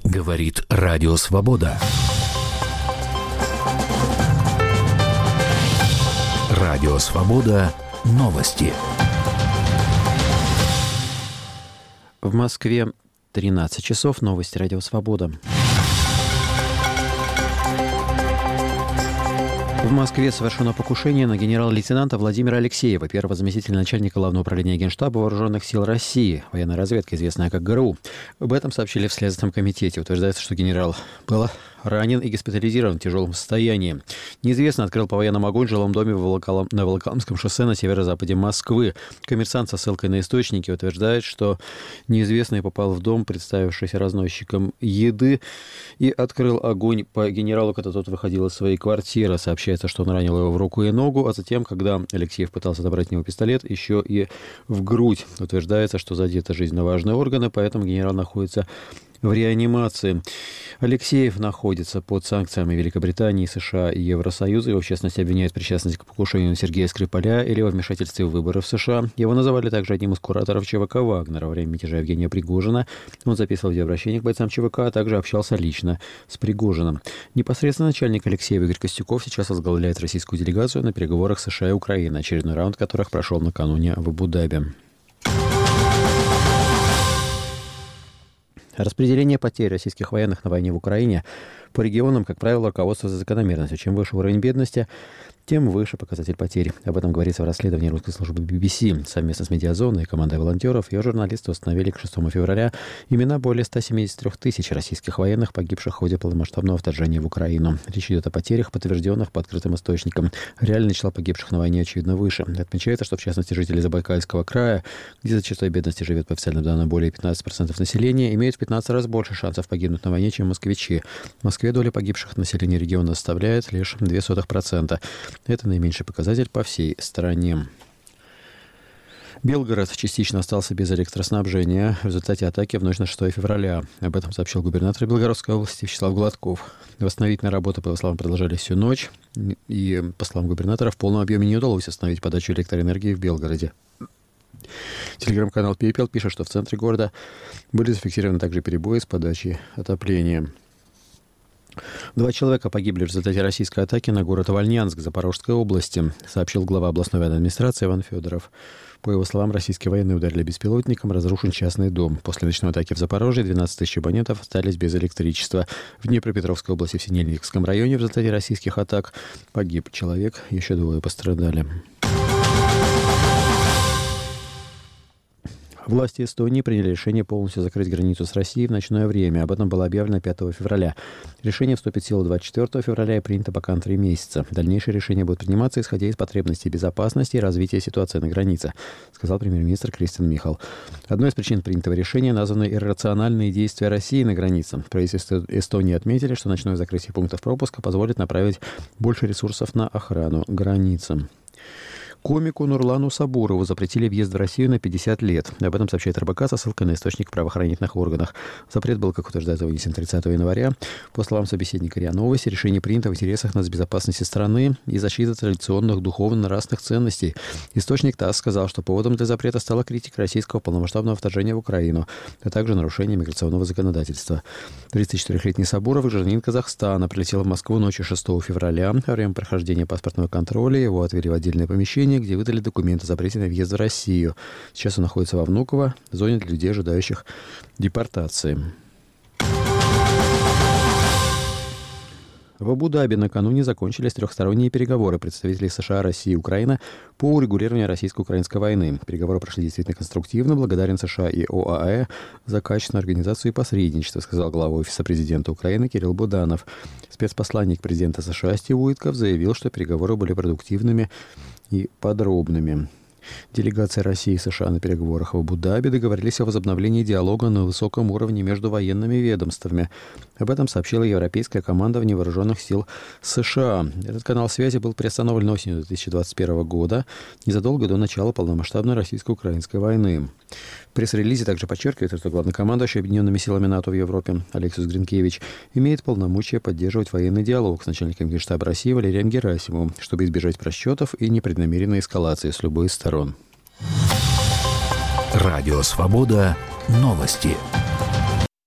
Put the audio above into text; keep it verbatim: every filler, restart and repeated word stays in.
Говорит Радио Свобода. Радио Свобода. Новости. В Москве тринадцать часов. Новости Радио Свобода. В Москве совершено покушение на генерал-лейтенанта Владимира Алексеева, первого заместителя начальника Главного управления Генштаба Вооруженных сил России, военная разведка, известная как ГРУ. Об этом сообщили в Следственном комитете. Утверждается, что генерал был ранен и госпитализирован в тяжелом состоянии. Неизвестно открыл по военному огонь в жилом доме в Волоколом, на Волоколамском шоссе на северо-западе Москвы. Коммерсант со ссылкой на источники утверждает, что неизвестный попал в дом, представившийся разносчиком еды, и открыл огонь по генералу, когда тот выходил из своей квартиры. Сообщается, что он ранил его в руку и ногу, а затем, когда Алексеев пытался отобрать у него пистолет, еще и в грудь. Утверждается, что задеты жизненно важные органы, поэтому генерал находится в реанимации. Алексеев находится под санкциями Великобритании, США и Евросоюза. Его, в частности, обвиняют в причастности к покушению на Сергея Скрипаля или во вмешательстве в выборы в США. Его называли также одним из кураторов ЧВК «Вагнера» во время мятежа Евгения Пригожина. Он записывал видеообращение к бойцам ЧВК, а также общался лично с Пригожиным. Непосредственно начальник Алексеева Игорь Костюков сейчас возглавляет российскую делегацию на переговорах США и Украины, очередной раунд которых прошел накануне в Абу-Даби. Распределение потерь российских военных на войне в Украине по регионам, как правило, руководствуется закономерностью. Чем выше уровень бедности, тем выше показатель потерь. Об этом говорится в расследовании русской службы би би си. Совместно с «Медиазоной» и командой волонтеров ее журналисты установили к шестому февраля имена более ста семидесяти трёх тысяч российских военных, погибших в ходе полномасштабного вторжения в Украину. Речь идет о потерях, подтвержденных по открытым источникам. Реальное число погибших на войне, очевидно, выше. Отмечается, что, в частности, жители Забайкальского края, где за частотой бедности живет по официальным данным более пятнадцати процентов населения, имеют в пятнадцать раз больше шансов погибнуть на войне, чем москвичи. В Москве доля погибших населения региона составляет лишь ноль целых две десятых процента. Это наименьший показатель по всей стране. Белгород частично остался без электроснабжения в результате атаки в ночь на шестое февраля. Об этом сообщил губернатор Белгородской области Вячеслав Гладков. Восстановительные работы, по его словам, продолжались всю ночь. И, по словам губернатора, в полном объеме не удалось остановить подачу электроэнергии в Белгороде. Телеграм-канал «Пепел» пишет, что в центре города были зафиксированы также перебои с подачей отопления. Два человека погибли в результате российской атаки на город Вольнянск Запорожской области, сообщил глава областной военной администрации Иван Федоров. По его словам, российские военные ударили беспилотником, разрушен частный дом. После ночной атаки в Запорожье двенадцать тысяч абонентов остались без электричества. В Днепропетровской области в Синельниковском районе в результате российских атак погиб человек, еще двое пострадали. Власти Эстонии приняли решение полностью закрыть границу с Россией в ночное время. Об этом было объявлено пятого февраля. Решение вступит в силу двадцать четвёртого февраля и принято пока на три месяца. Дальнейшие решения будут приниматься, исходя из потребностей безопасности и развития ситуации на границе, сказал премьер-министр Кристиан Михал. Одной из причин принятого решения названы иррациональные действия России на границе. В правительстве Эстонии отметили, что ночное закрытие пунктов пропуска позволит направить больше ресурсов на охрану границы. Комику Нурлану Сабурову запретили въезд в Россию на пятьдесят лет. Об этом сообщает эр бэ ка со ссылкой на источник в правоохранительных органах. Запрет был, как утверждается, вынесен тридцатого января. По словам собеседника РИА Новости, решение принято в интересах нацбезопасности страны и защиты традиционных духовно-нравственных ценностей. Источник ТАСС сказал, что поводом для запрета стала критика российского полномасштабного вторжения в Украину, а также нарушение миграционного законодательства. тридцатичетырёхлетний Сабуров, гражданин Казахстана, прилетел в Москву ночью шестого февраля. Во время прохождения паспортного контроля его отвели в отдельное помещение, где выдали документы о запрете на въезд в Россию. Сейчас он находится во Внуково, в зоне для людей, ожидающих депортации. В Абу-Даби накануне закончились трехсторонние переговоры представителей США, России и Украины по урегулированию российско-украинской войны. Переговоры прошли действительно конструктивно. Благодарен США и о а э за качественную организацию и посредничество, сказал глава Офиса президента Украины Кирилл Буданов. Спецпосланник президента США Стив Уитков заявил, что переговоры были продуктивными и подробными. Делегация России и США на переговорах в Абу-Даби договорились о возобновлении диалога на высоком уровне между военными ведомствами. Об этом сообщила европейская командование вооруженных сил США. Этот канал связи был приостановлен осенью две тысячи двадцать первого года, незадолго до начала полномасштабной российско-украинской войны. В пресс-релизе также подчеркивается, что главнокомандующий Объединенными силами НАТО в Европе Алексис Гринкевич имеет полномочия поддерживать военный диалог с начальником Генштаба России Валерием Герасимовым, чтобы избежать просчетов и непреднамеренной эскалации с любой из сторон. Радио Свобода. Новости.